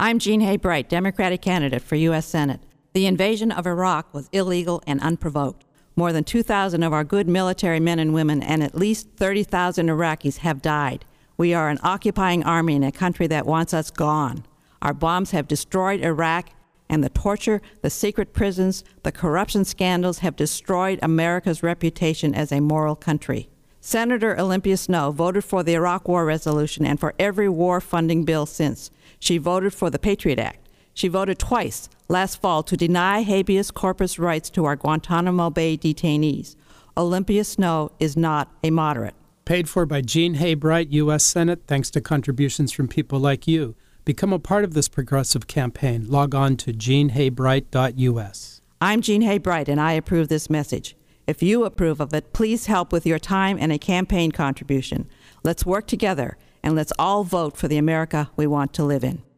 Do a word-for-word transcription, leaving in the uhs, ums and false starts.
I'm Jean Hay Bright, Democratic candidate for U S Senate. The invasion of Iraq was illegal and unprovoked. More than two thousand of our good military men and women and at least thirty thousand Iraqis have died. We are an occupying army in a country that wants us gone. Our bombs have destroyed Iraq, and the torture, the secret prisons, the corruption scandals have destroyed America's reputation as a moral country. Senator Olympia Snowe voted for the Iraq War Resolution and for every war funding bill since. She voted for the Patriot Act. She voted twice last fall to deny habeas corpus rights to our Guantanamo Bay detainees. Olympia Snowe is not a moderate. Paid for by Jean Hay Bright, U S Senate, thanks to contributions from people like you. Become a part of this progressive campaign. Log on to jean hay bright dot U S. I'm Jean Hay Bright, and I approve this message. If you approve of it, please help with your time and a campaign contribution. Let's work together, and let's all vote for the America we want to live in.